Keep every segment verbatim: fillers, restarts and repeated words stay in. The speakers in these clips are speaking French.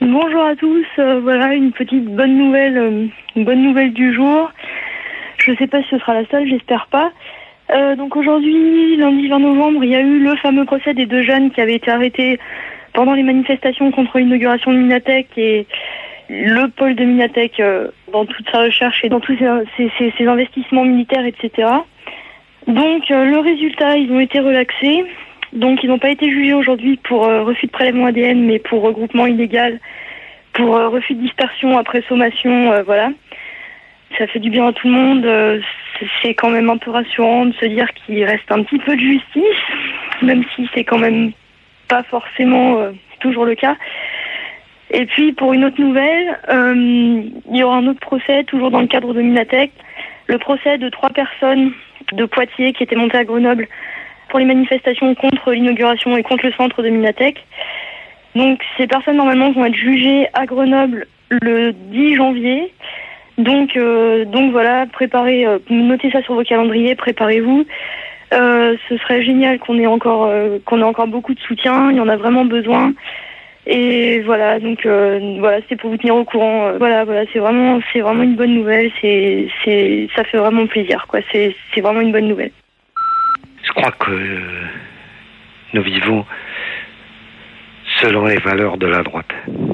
Bonjour à tous, euh, voilà une petite bonne nouvelle, euh, une bonne nouvelle du jour. Je ne sais pas si ce sera la seule, j'espère pas. Euh, donc aujourd'hui, lundi vingt novembre, il y a eu le fameux procès des deux jeunes qui avaient été arrêtés pendant les manifestations contre l'inauguration de Minatec et le pôle de Minatec euh, dans toute sa recherche et dans tous ses, ses, ses, ses investissements militaires, et cetera. Donc euh, le résultat, ils ont été relaxés. Donc ils n'ont pas été jugés aujourd'hui pour euh, refus de prélèvement A D N, mais pour regroupement illégal, pour euh, refus de dispersion après sommation, euh, voilà. Ça fait du bien à tout le monde. Euh, c'est quand même un peu rassurant de se dire qu'il reste un petit peu de justice, même si c'est quand même pas forcément euh, toujours le cas. Et puis pour une autre nouvelle, euh, il y aura un autre procès, toujours dans le cadre de Minatec. Le procès de trois personnes de Poitiers qui étaient montées à Grenoble pour les manifestations contre l'inauguration et contre le centre de Minatec. Donc ces personnes normalement vont être jugées à Grenoble le dix janvier. Donc, euh, donc voilà, préparez, euh, notez ça sur vos calendriers, préparez-vous. Euh, ce serait génial qu'on ait encore, euh, qu'on ait encore beaucoup de soutien. Il y en a vraiment besoin. Et voilà, donc euh, voilà, c'était pour vous tenir au courant. Euh, voilà, voilà, c'est vraiment, c'est vraiment une bonne nouvelle. C'est, c'est, ça fait vraiment plaisir, quoi. C'est, c'est vraiment une bonne nouvelle. Je crois que euh, nous vivons selon les valeurs de la droite.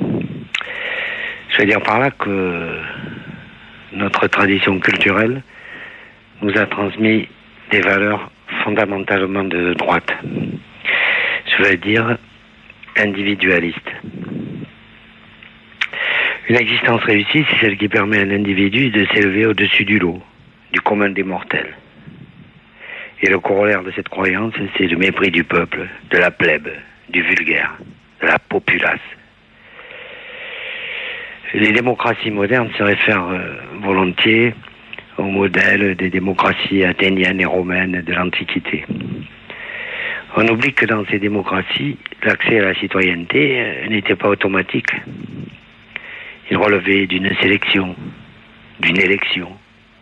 Je veux dire par là que notre tradition culturelle nous a transmis des valeurs fondamentalement de droite. Je veux dire individualiste. Une existence réussie, c'est celle qui permet à un individu de s'élever au-dessus du lot, du commun des mortels. Et le corollaire de cette croyance, c'est le mépris du peuple, de la plèbe, du vulgaire, de la populace. Les démocraties modernes se réfèrent euh, volontiers au modèle des démocraties athéniennes et romaines de l'Antiquité. On oublie que dans ces démocraties, l'accès à la citoyenneté euh, n'était pas automatique. Il relevait d'une sélection, d'une élection.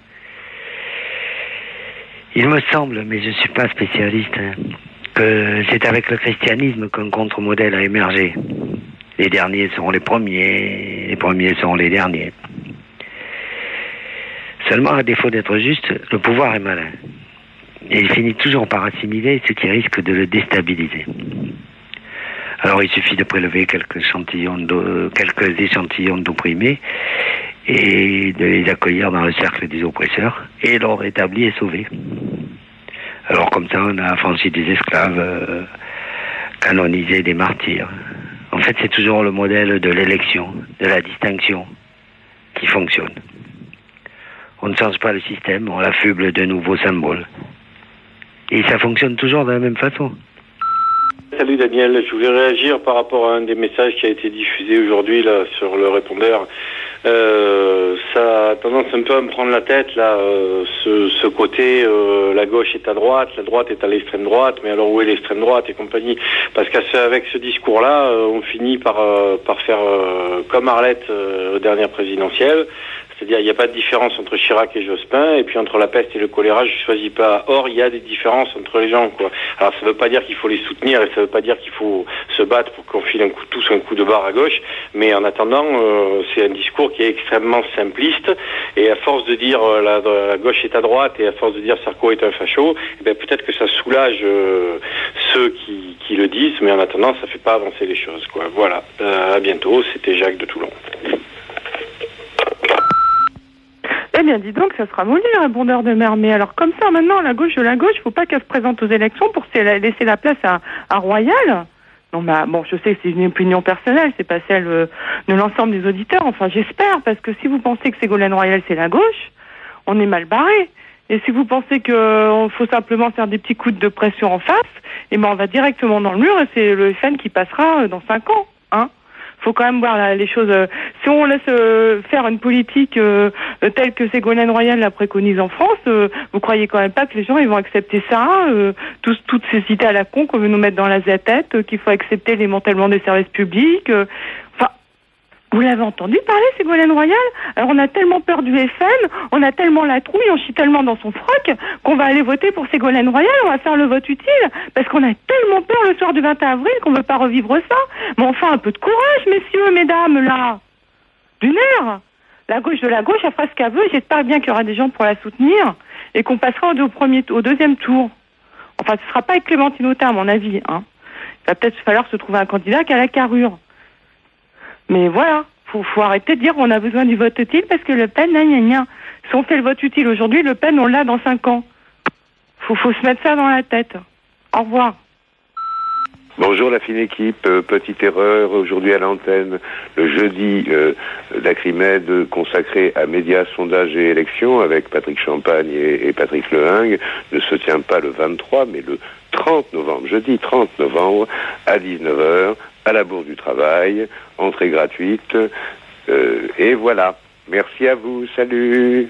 Il me semble, mais je ne suis pas spécialiste, hein, que c'est avec le christianisme qu'un contre-modèle a émergé. Les derniers seront les premiers, les premiers seront les derniers. Seulement, à défaut d'être juste, le pouvoir est malin. Et il finit toujours par assimiler ce qui risque de le déstabiliser. Alors il suffit de prélever quelques échantillons, de, quelques échantillons d'opprimés et de les accueillir dans le cercle des oppresseurs et l'ordre établi est sauvé. Alors comme ça, on a affranchi des esclaves, euh, canonisé des martyrs. En fait, c'est toujours le modèle de l'élection, de la distinction qui fonctionne. On ne change pas le système, on l'affuble de nouveaux symboles. Et ça fonctionne toujours de la même façon. Salut Daniel, je voulais réagir par rapport à un des messages qui a été diffusé aujourd'hui là sur le répondeur. Euh, ça a tendance un peu à me prendre la tête là, euh, ce, ce côté euh, la gauche est à droite, la droite est à l'extrême droite, mais alors où est l'extrême droite et compagnie? Parce qu'avec ce discours-là, euh, on finit par euh, par faire euh, comme Arlette euh, aux dernières présidentielles. C'est-à-dire, il n'y a pas de différence entre Chirac et Jospin, et puis entre la peste et le choléra, je ne choisis pas. Or, il y a des différences entre les gens, quoi. Alors, ça ne veut pas dire qu'il faut les soutenir, et ça ne veut pas dire qu'il faut se battre pour qu'on file un coup, tous un coup de barre à gauche, mais en attendant, euh, c'est un discours qui est extrêmement simpliste, et à force de dire euh, la, la gauche est à droite, et à force de dire Sarko est un facho, eh ben, peut-être que ça soulage euh, ceux qui, qui le disent, mais en attendant, ça ne fait pas avancer les choses, quoi. Voilà. Euh, à bientôt, c'était Jacques de Toulon. Eh bien, dis donc, ça sera molli, le répondeur de mer. Mais alors, comme ça, maintenant, la gauche de la gauche, faut pas qu'elle se présente aux élections pour laisser la place à, à Royal. Non, mais bon, je sais que c'est une opinion personnelle, c'est pas celle euh, de l'ensemble des auditeurs. Enfin, j'espère, parce que si vous pensez que Ségolène Royal, c'est la gauche, on est mal barré. Et si vous pensez qu'il euh, faut simplement faire des petits coups de pression en face, eh ben, on va directement dans le mur et c'est le F N qui passera euh, dans cinq ans, hein. Faut quand même voir là, les choses. Euh, si on laisse euh, faire une politique euh, euh, telle que Ségolène Royal la préconise en France, euh, vous croyez quand même pas que les gens ils vont accepter ça, euh, tous, toutes ces idées à la con qu'on veut nous mettre dans la tête, euh, qu'il faut accepter le démantèlement des services publics. Euh, enfin, Vous l'avez entendu parler, Ségolène Royal? Alors on a tellement peur du F N, on a tellement la trouille, on chie tellement dans son froc qu'on va aller voter pour Ségolène Royal, on va faire le vote utile, parce qu'on a tellement peur le soir du vingt et un avril qu'on veut pas revivre ça. Mais enfin, un peu de courage, messieurs, mesdames, là. Du nerf. La gauche de la gauche, elle fera ce qu'elle veut, j'espère bien qu'il y aura des gens pour la soutenir, et qu'on passera au, premier, au deuxième tour. Enfin, ce sera pas avec Clémentine Autain, à mon avis, hein. Il va peut-être falloir se trouver un candidat qui a la carrure. Mais voilà, faut, faut arrêter de dire qu'on a besoin du vote utile parce que Le Pen, gna gna gna. Si on fait le vote utile aujourd'hui, Le Pen, on l'a dans cinq ans. Faut, faut se mettre ça dans la tête. Au revoir. Bonjour la fine équipe, euh, petite erreur aujourd'hui à l'antenne. Le jeudi, euh, l'Acrimed consacré à médias, sondages et élections avec Patrick Champagne et, et Patrick Lehingue ne se tient pas le vingt-trois mais le trente novembre, jeudi trente novembre à dix-neuf heures à la Bourse du Travail, entrée gratuite, euh, et voilà. Merci à vous, salut.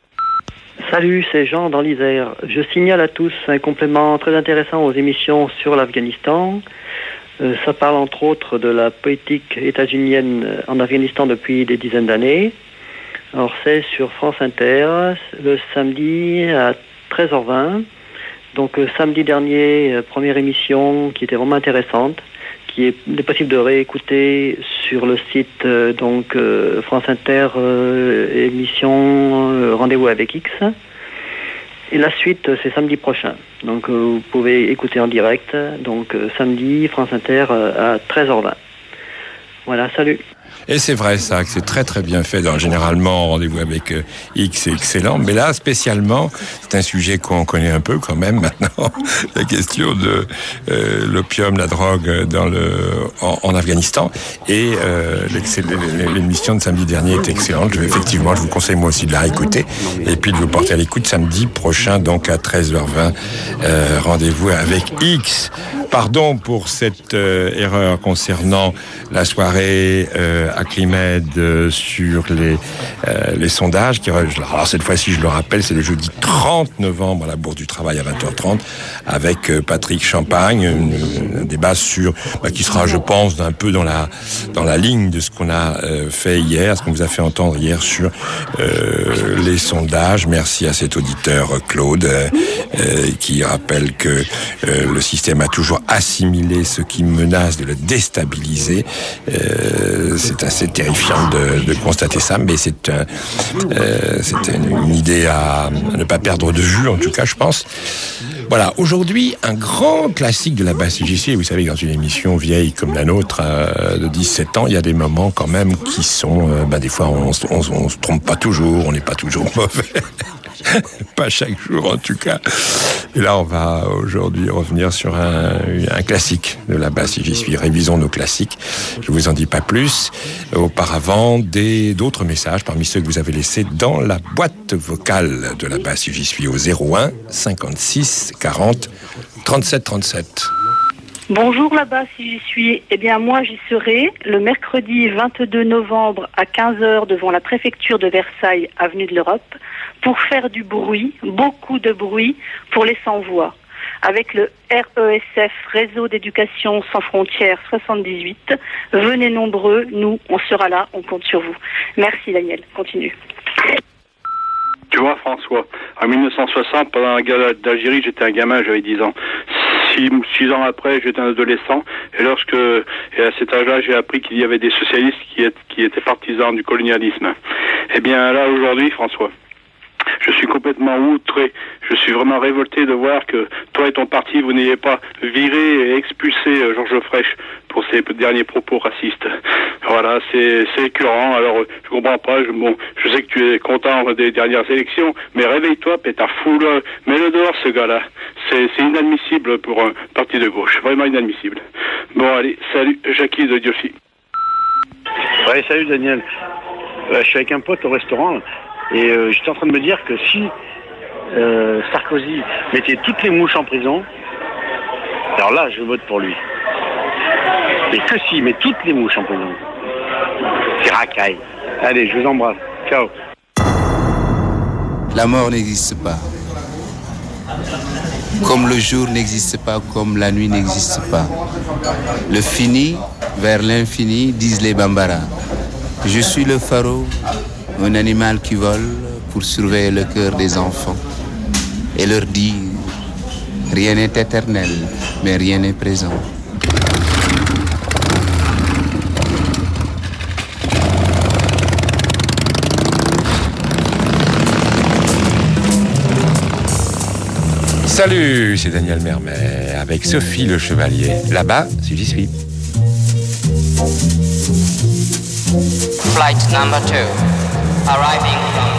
Salut, c'est Jean dans l'Isère. Je signale à tous un complément très intéressant aux émissions sur l'Afghanistan. Euh, ça parle entre autres de la politique états-unienne en Afghanistan depuis des dizaines d'années. Alors c'est sur France Inter, le samedi à treize heures vingt. Donc euh, samedi dernier, euh, première émission qui était vraiment intéressante, qui est possible de réécouter sur le site euh, donc euh, France Inter euh, émission euh, Rendez-vous avec X. Et la suite, euh, c'est samedi prochain. Donc euh, vous pouvez écouter en direct. Donc euh, samedi, France Inter euh, à treize heures vingt. Voilà, salut. Et c'est vrai ça, que c'est très très bien fait. Donc, généralement, Rendez-vous avec euh, X, c'est excellent. Mais là, spécialement, c'est un sujet qu'on connaît un peu quand même maintenant. La question de euh, l'opium, la drogue dans le, en, en Afghanistan. Et euh, l'émission de samedi dernier est excellente. Je vais, effectivement, je vous conseille moi aussi de la réécouter. Et puis de vous porter à l'écoute samedi prochain, donc à treize heures vingt. Euh, Rendez-vous avec X. Pardon pour cette euh, erreur concernant la soirée euh, Acrimed euh, sur les, euh, les sondages. Qui, alors cette fois-ci, je le rappelle, c'est le jeudi trente novembre à la Bourse du Travail à vingt heures trente avec euh, Patrick Champagne, un, un débat sur bah, qui sera, je pense, un peu dans la dans la ligne de ce qu'on a euh, fait hier, ce qu'on vous a fait entendre hier sur euh, les sondages. Merci à cet auditeur Claude euh, euh, qui rappelle que euh, le système a toujours assimilé ce qui menace de le déstabiliser. Euh, c'est assez terrifiant de, de constater ça, mais c'est, un, euh, c'est une, une idée à, à ne pas perdre de vue, en tout cas, je pense. Voilà, aujourd'hui, un grand classique de la basse C J C. Vous savez, dans une émission vieille comme la nôtre, euh, de dix-sept ans, il y a des moments quand même qui sont... Euh, bah, des fois, on, on, on se trompe pas toujours, on n'est pas toujours mauvais. Pas chaque jour en tout cas. Et là on va aujourd'hui revenir sur un, un classique de la basse. J'y suis, révisons nos classiques. Je vous en dis pas plus. Auparavant, des, d'autres messages parmi ceux que vous avez laissés dans la boîte vocale de la basse. J'y suis au zéro un cinquante-six quarante trente-sept trente-sept. Bonjour là-bas, si j'y suis. Eh bien, moi, j'y serai le mercredi vingt-deux novembre à quinze heures devant la préfecture de Versailles, avenue de l'Europe, pour faire du bruit, beaucoup de bruit, pour les sans-voix. Avec le R E S F, Réseau d'éducation sans frontières soixante-dix-huit. Venez nombreux, nous, on sera là, on compte sur vous. Merci Daniel, continue. Tu vois, François, en mille neuf cent soixante, pendant la guerre d'Algérie, j'étais un gamin, j'avais dix ans. Six, six ans après, j'étais un adolescent. Et lorsque, et à cet âge-là, j'ai appris qu'il y avait des socialistes qui, est, qui étaient partisans du colonialisme. Eh bien, là, aujourd'hui, François, je suis complètement outré. Je suis vraiment révolté de voir que toi et ton parti, vous n'ayez pas viré et expulsé Georges Frêche pour ses derniers propos racistes. Voilà, c'est, c'est écœurant. Alors, je comprends pas. Je, bon, je sais que tu es content des dernières élections, mais réveille-toi, pétard fou, là. Mets-le dehors, ce gars-là. C'est, c'est inadmissible pour un parti de gauche. Vraiment inadmissible. Bon, allez, salut, Jackie de Diophy. Ouais, salut, Daniel. Euh, je suis avec un pote au restaurant, et euh, j'étais en train de me dire que si euh, Sarkozy mettait toutes les mouches en prison, alors là, je vote pour lui. Et que s'il met toutes les mouches en prison, c'est racaille. Allez, je vous embrasse. Ciao. La mort n'existe pas. Comme le jour n'existe pas, comme la nuit n'existe pas. Le fini vers l'infini, disent les Bambara. Je suis le pharaon, un animal qui vole pour surveiller le cœur des enfants et leur dire rien n'est éternel, mais rien n'est présent. Salut, c'est Daniel Mermet avec Sophie le Chevalier. Là-bas, si j'y suis. Flight number two, arriving from...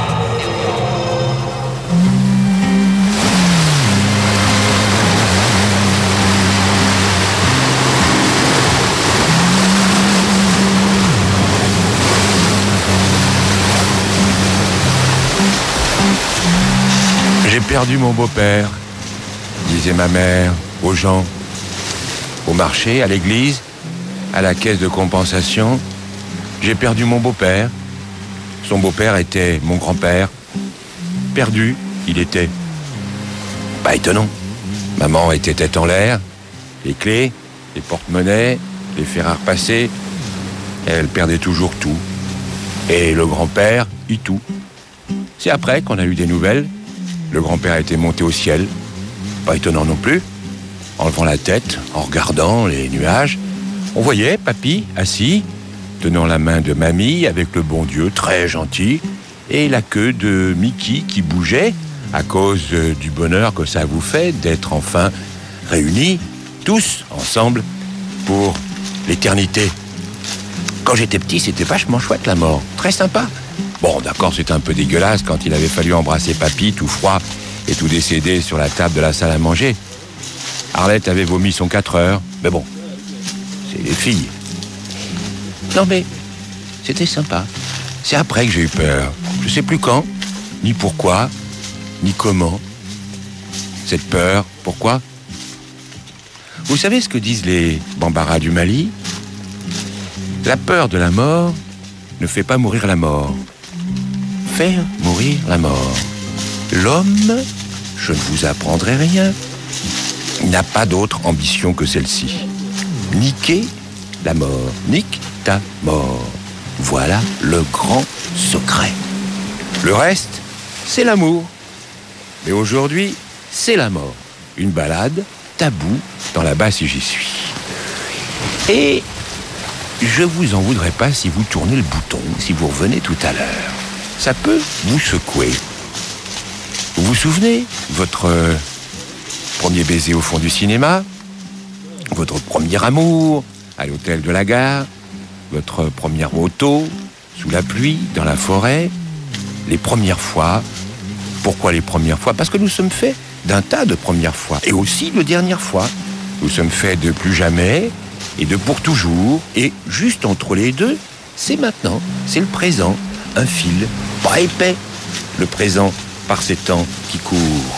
J'ai perdu mon beau-père, disait ma mère aux gens, au marché, à l'église, à la caisse de compensation. J'ai perdu mon beau-père. Son beau-père était mon grand-père. Perdu, il était. Pas étonnant. Maman était tête en l'air, les clés, les porte-monnaies, les fers à repasser. Elle perdait toujours tout. Et le grand-père, il tout. C'est après qu'on a eu des nouvelles. Le grand-père était monté au ciel. Pas étonnant non plus. En levant la tête, en regardant les nuages, on voyait papy assis, tenant la main de mamie avec le bon Dieu très gentil, et la queue de Mickey qui bougeait à cause du bonheur que ça vous fait d'être enfin réunis, tous ensemble, pour l'éternité. Quand j'étais petit, c'était vachement chouette la mort, très sympa. Bon, d'accord, c'était un peu dégueulasse quand il avait fallu embrasser papy, tout froid et tout décédé sur la table de la salle à manger. Arlette avait vomi son quatre heures, mais bon, c'est les filles. Non mais, c'était sympa. C'est après que j'ai eu peur. Je sais plus quand, ni pourquoi, ni comment. Cette peur, pourquoi ? Vous savez ce que disent les Bambara du Mali ? La peur de la mort ne fait pas mourir la mort. Faire mourir la mort. L'homme, je ne vous apprendrai rien, n'a pas d'autre ambition que celle-ci. Niquer la mort. Nique ta mort. Voilà le grand secret. Le reste, c'est l'amour. Mais aujourd'hui, c'est la mort. Une balade, tabou, dans la basse si j'y suis. Et je vous en voudrais pas si vous tournez le bouton, si vous revenez tout à l'heure. Ça peut vous secouer. Vous vous souvenez, votre euh, premier baiser au fond du cinéma, votre premier amour à l'hôtel de la gare, votre première moto sous la pluie, dans la forêt, les premières fois. Pourquoi les premières fois ? Parce que nous sommes faits d'un tas de premières fois, et aussi de dernières fois. Nous sommes faits de plus jamais et de pour toujours, et juste entre les deux, c'est maintenant, c'est le présent, un fil, pas épais, le présent par ces temps qui courent.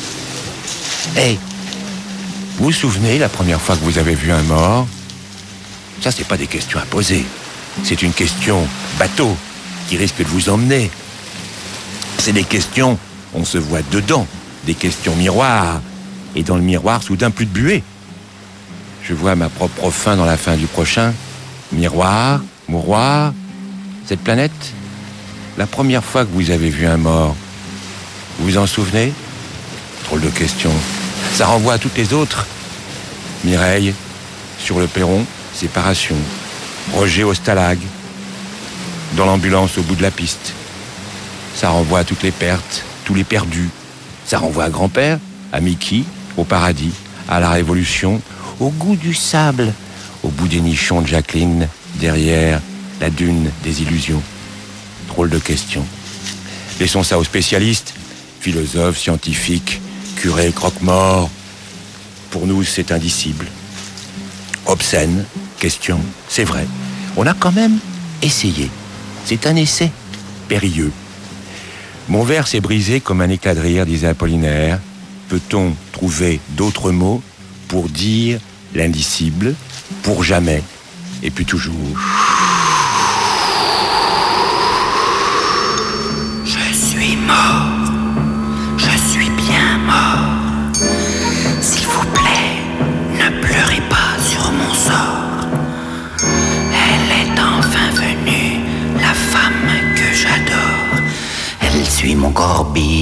Hey, vous vous souvenez la première fois que vous avez vu un mort ? Ça, c'est pas des questions à poser. C'est une question bateau qui risque de vous emmener. C'est des questions, on se voit dedans, des questions miroirs. Et dans le miroir, soudain, plus de buée. Je vois ma propre fin dans la fin du prochain. Miroir, mouroir, cette planète. La première fois que vous avez vu un mort, vous vous en souvenez ? Drôle de question. Ça renvoie à toutes les autres. Mireille, sur le perron, séparation. Roger au stalag. Dans l'ambulance au bout de la piste. Ça renvoie à toutes les pertes, tous les perdus. Ça renvoie à grand-père, à Mickey, au paradis, à la révolution, au goût du sable, au bout des nichons de Jacqueline, derrière la dune des illusions. Drôle de question. Laissons ça aux spécialistes, philosophes, scientifiques, curés, croque-morts. Pour nous, c'est indicible. Obscène, question, c'est vrai. On a quand même essayé. C'est un essai périlleux. Mon verre s'est brisé comme un éclat de rire, disait Apollinaire. Peut-on trouver d'autres mots pour dire l'indicible, pour jamais, et puis toujours ? Je suis mort. Je suis bien mort. S'il vous plaît, ne pleurez pas sur mon sort. Elle est enfin venue,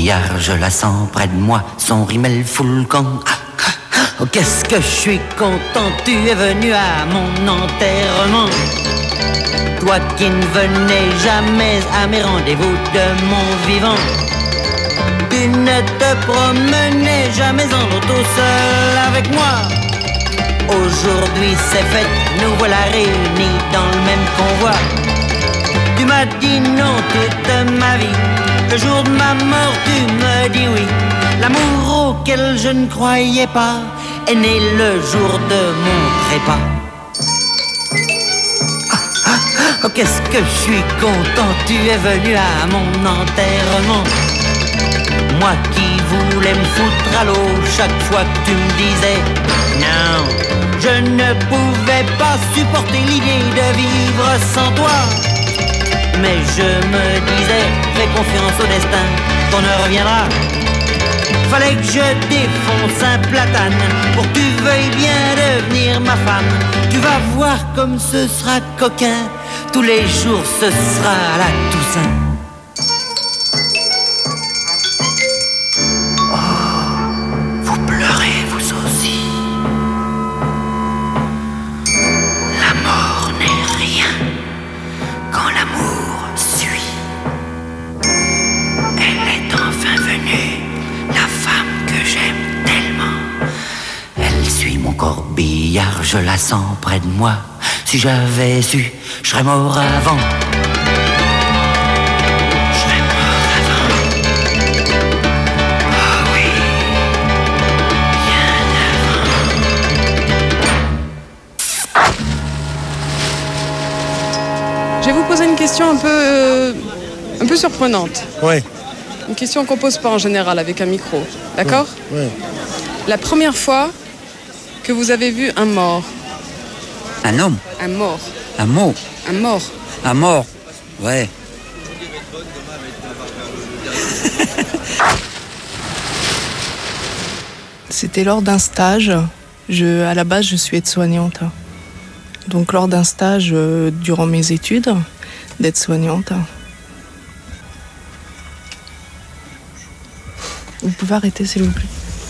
corbillard, je la sens près de moi, son rimel fout le camp. Oh, qu'est-ce que je suis content, tu es venu à mon enterrement. Toi qui ne venais jamais à mes rendez-vous de mon vivant. Tu ne te promenais jamais en auto seul avec moi. Aujourd'hui c'est fête, nous voilà réunis dans le même convoi. Tu m'as dit non toute ma vie, le jour de ma mort tu me dis oui. L'amour auquel je ne croyais pas est né le jour de mon trépas. Ah, ah, oh, qu'est-ce que je suis content, tu es venu à mon enterrement. Moi qui voulais me foutre à l'eau chaque fois que tu me disais non, je ne pouvais pas supporter l'idée de vivre sans toi. Mais je me disais, fais confiance au destin, qu'on ne reviendra. Fallait que je défonce un platane pour que tu veuilles bien devenir ma femme. Tu vas voir comme ce sera coquin, tous les jours ce sera la Toussaint. Corbillard, je la sens près de moi. Si j'avais su, je serais mort avant. Je serais mort avant. Oh oui, bien avant. Je vais vous poser une question un peu, euh, un peu surprenante. Ouais. Une question qu'on pose pas en général avec un micro. D'accord ? Ouais. Ouais. La première fois que vous avez vu un mort. Un homme. Un mort. Un mot. Un mort. Un mort. Ouais. C'était lors d'un stage. Je, à la base, je suis aide-soignante. Donc, lors d'un stage euh, durant mes études d'aide-soignante. Vous pouvez arrêter, s'il vous plaît.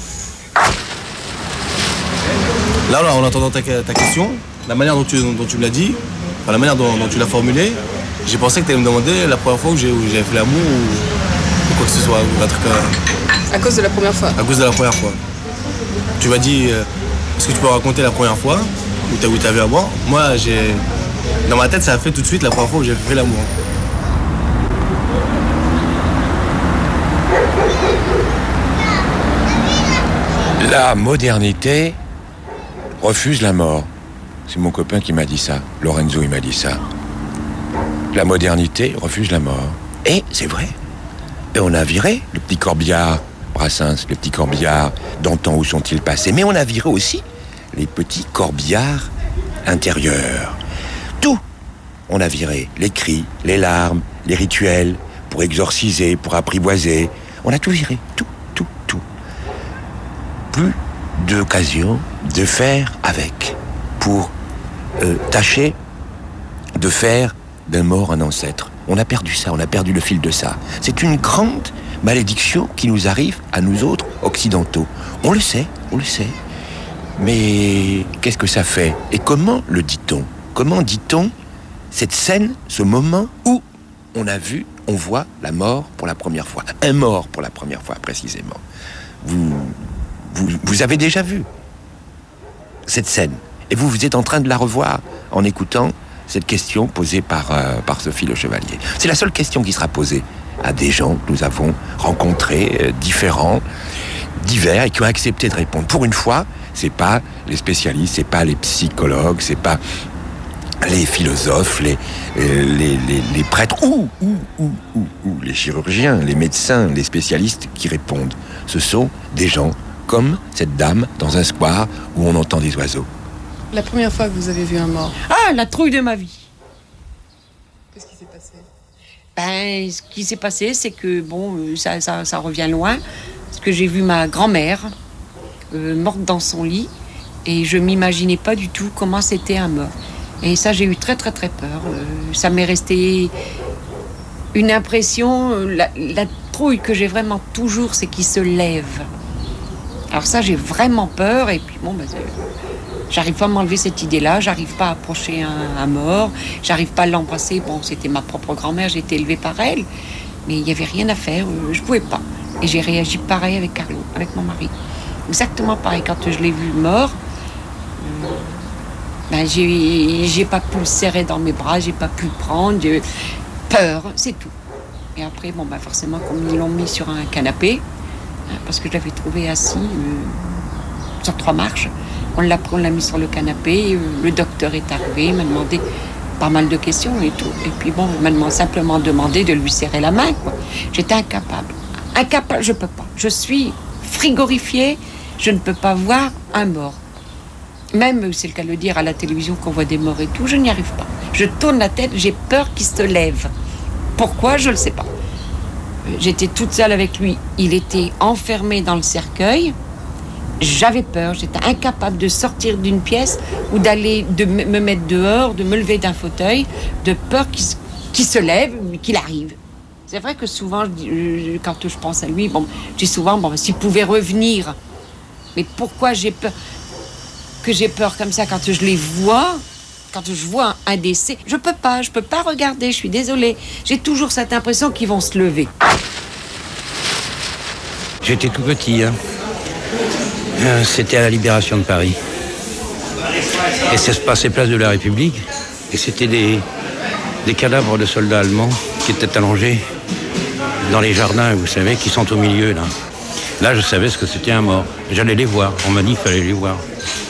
Là, là, en entendant ta, ta question, la manière dont tu, dont tu me l'as dit, enfin, la manière dont, dont tu l'as formulée, j'ai pensé que tu allais me demander la première fois où j'ai, où j'avais fait l'amour ou, ou quoi que ce soit, ou un truc à... À cause de la première fois. À cause de la première fois. Tu m'as dit, euh, est-ce que tu peux raconter la première fois où tu as vu un mort? Moi, j'ai... Dans ma tête, ça a fait tout de suite la première fois où j'ai fait l'amour. La modernité refuse la mort. C'est mon copain qui m'a dit ça. Lorenzo, il m'a dit ça. La modernité refuse la mort. Et c'est vrai. Et on a viré le petit corbillard, Brassens, le petit corbillard d'antan, où sont-ils passés? Mais on a viré aussi les petits corbillards intérieurs. Tout. On a viré les cris, les larmes, les rituels, pour exorciser, pour apprivoiser. On a tout viré. Tout, tout, tout. Plus d'occasion de faire avec, pour euh, tâcher de faire d'un mort un ancêtre. On a perdu ça, on a perdu le fil de ça. C'est une grande malédiction qui nous arrive à nous autres occidentaux. On le sait, on le sait. Mais qu'est-ce que ça fait? Et comment le dit-on? Comment dit-on cette scène, ce moment où on a vu, on voit la mort pour la première fois? Un mort pour la première fois, précisément. Vous... Vous, vous avez déjà vu cette scène et vous, vous êtes en train de la revoir en écoutant cette question posée par, euh, par Sophie Le Chevalier. C'est la seule question qui sera posée à des gens que nous avons rencontrés, euh, différents, divers, et qui ont accepté de répondre. Pour une fois, c'est pas les spécialistes, c'est pas les psychologues, c'est pas les philosophes, les, euh, les, les, les prêtres ou, ou, ou, ou, ou les chirurgiens, les médecins, les spécialistes qui répondent. Ce sont des gens comme cette dame dans un square où on entend des oiseaux. La première fois que vous avez vu un mort. Ah, la trouille de ma vie. Qu'est-ce qui s'est passé? Ben, ce qui s'est passé, c'est que, bon, ça, ça, ça revient loin, parce que j'ai vu ma grand-mère euh, morte dans son lit, et je m'imaginais pas du tout comment c'était un mort. Et ça, j'ai eu très, très, très peur. Euh, ça m'est resté une impression, la, la trouille que j'ai vraiment toujours, c'est qu'il se lève. Alors ça, j'ai vraiment peur, et puis bon, ben, j'arrive pas à m'enlever cette idée-là, j'arrive pas à approcher un, un mort, j'arrive pas à l'embrasser. Bon, c'était ma propre grand-mère, j'ai été élevée par elle, mais il n'y avait rien à faire, je pouvais pas. Et j'ai réagi pareil avec Carlo, avec mon mari. Exactement pareil, quand je l'ai vu mort, ben, j'ai, j'ai pas pu le serrer dans mes bras, j'ai pas pu le prendre, j'ai peur, c'est tout. Et après, bon, ben, forcément, comme ils l'ont mis sur un canapé, parce que je l'avais trouvé assis euh, sur trois marches, on l'a, on l'a mis sur le canapé, euh, le docteur est arrivé, il m'a demandé pas mal de questions et tout. Et puis bon, il m'a demandé, simplement demandé de lui serrer la main, quoi. J'étais incapable. Incapable, je peux pas. Je suis frigorifiée, je ne peux pas voir un mort. Même, c'est le cas de le dire, à la télévision qu'on voit des morts et tout, je n'y arrive pas. Je tourne la tête, j'ai peur qu'il se lève. Pourquoi, je ne le sais pas. J'étais toute seule avec lui, il était enfermé dans le cercueil. J'avais peur, j'étais incapable de sortir d'une pièce ou d'aller, de me mettre dehors, de me lever d'un fauteuil, de peur qu'il, qu'il se lève, qu'il arrive. C'est vrai que souvent, je, quand je pense à lui, bon, je dis souvent, bon, s'il pouvait revenir. Mais pourquoi j'ai peur que j'ai peur comme ça quand je les vois, quand je vois un décès, je peux pas, je peux pas regarder, je suis désolée. J'ai toujours cette impression qu'ils vont se lever. J'étais tout petit, hein. Euh, c'était à la Libération de Paris. Et ça se passait place de la République. Et c'était des, des cadavres de soldats allemands qui étaient allongés dans les jardins, vous savez, qui sont au milieu, là. Là, je savais ce que c'était un mort. J'allais les voir. On m'a dit qu'il fallait les voir.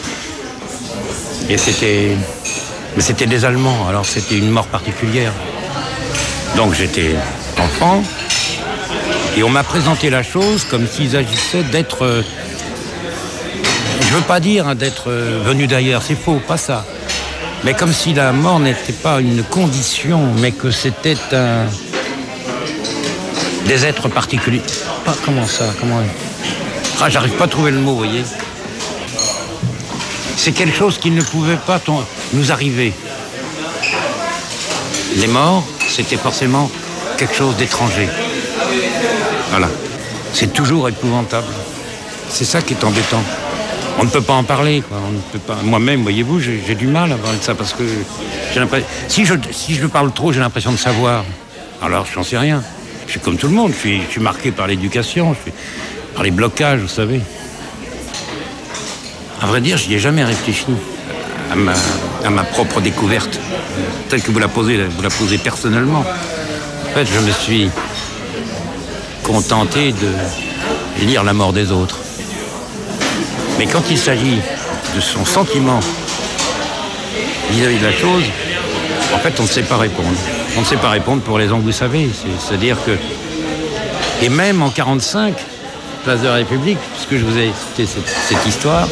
Et c'était... Mais c'était des Allemands, alors c'était une mort particulière. Donc j'étais enfant, et on m'a présenté la chose comme s'il s'agissait d'être... Euh, je veux pas dire hein, d'être euh, venu d'ailleurs, c'est faux, pas ça. Mais comme si la mort n'était pas une condition, mais que c'était un... des êtres particuliers. Pas, comment ça, comment... Ah, j'arrive pas à trouver le mot, vous voyez. C'est quelque chose qui ne pouvait pas ton... nous arriver. Les morts, c'était forcément quelque chose d'étranger. Voilà. C'est toujours épouvantable. C'est ça qui est embêtant. On ne peut pas en parler, quoi. On ne peut pas... Moi-même, voyez-vous, j'ai, j'ai du mal à parler de ça parce que j'ai l'impression... Si je, si je parle trop, j'ai l'impression de savoir. Alors, je n'en sais rien. Je suis comme tout le monde. Je suis, je suis marqué par l'éducation, je suis... par les blocages, vous savez. À vrai dire, je n'y ai jamais réfléchi à ma, à ma propre découverte, telle que vous la posez, vous la posez personnellement. En fait, je me suis contenté de lire la mort des autres. Mais quand il s'agit de son sentiment vis-à-vis de la chose, en fait, on ne sait pas répondre. On ne sait pas répondre pour les raisons que vous savez. C'est, c'est-à-dire que... Et même en quarante-cinq, place de la République, puisque je vous ai cité cette, cette histoire,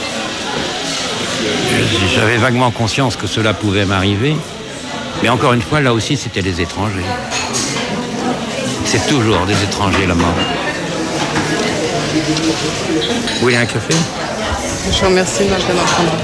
j'avais vaguement conscience que cela pouvait m'arriver. Mais encore une fois, là aussi, c'était des étrangers. C'est toujours des étrangers, la mort. Vous voulez un café ? Je vous remercie, moi je vais en prendre.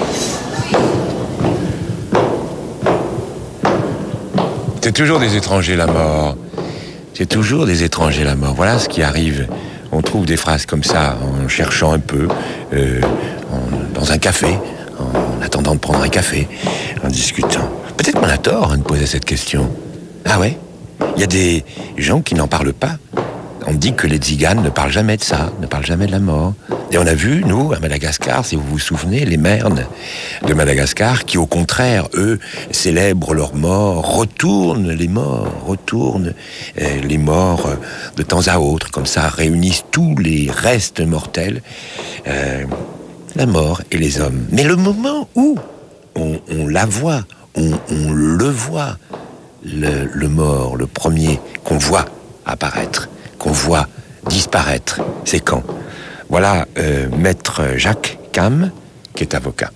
C'est toujours des étrangers, la mort. C'est toujours des étrangers, la mort. Voilà ce qui arrive. On trouve des phrases comme ça en cherchant un peu, euh, en, dans un café, en attendant de prendre un café, en discutant. Peut-être qu'on a tort hein, de poser cette question. Ah ouais ? Il y a des gens qui n'en parlent pas. On dit que les Tziganes ne parlent jamais de ça, ne parlent jamais de la mort. Et on a vu, nous, à Madagascar, si vous vous souvenez, les Mernes de Madagascar, qui au contraire, eux, célèbrent leurs morts, retournent les morts, retournent euh, les morts euh, de temps à autre, comme ça, réunissent tous les restes mortels, euh, la mort et les hommes. Mais le moment où on, on la voit, on, on le voit, le, le mort, le premier qu'on voit apparaître, qu'on voit disparaître, c'est quand ? Voilà euh, maître Jacques Cam, qui est avocat.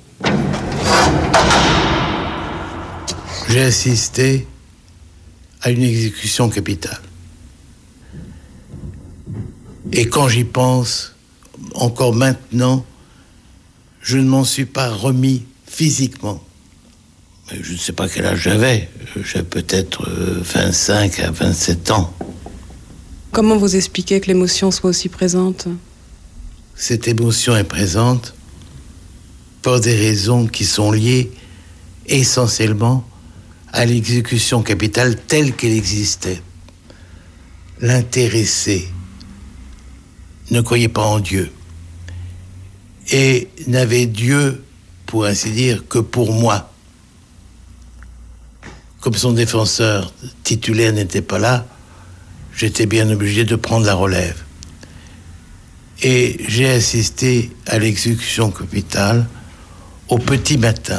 J'ai assisté à une exécution capitale. Et quand j'y pense, encore maintenant, je ne m'en suis pas remis physiquement. Je ne sais pas quel âge j'avais. J'avais peut-être vingt-cinq à vingt-sept ans. Comment vous expliquez que l'émotion soit aussi présente? Cette émotion est présente pour des raisons qui sont liées essentiellement à l'exécution capitale telle qu'elle existait. L'intéressé ne croyait pas en Dieu et n'avait Dieu, pour ainsi dire, que pour moi. Comme son défenseur titulaire n'était pas là, j'étais bien obligé de prendre la relève. Et j'ai assisté à l'exécution capitale au petit matin.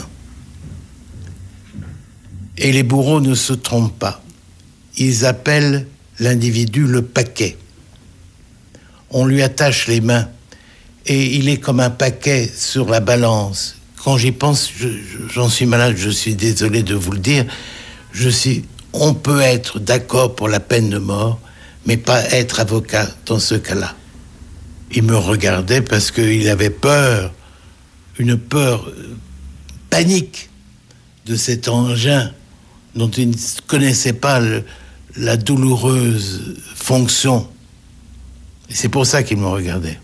Et les bourreaux ne se trompent pas. Ils appellent l'individu le paquet. On lui attache les mains et il est comme un paquet sur la balance. Quand j'y pense, je, j'en suis malade, je suis désolé de vous le dire. Je suis, on peut être d'accord pour la peine de mort, mais pas être avocat dans ce cas-là. Il me regardait parce qu'il avait peur, une peur panique de cet engin dont il ne connaissait pas le, la douloureuse fonction. Et c'est pour ça qu'il me regardait.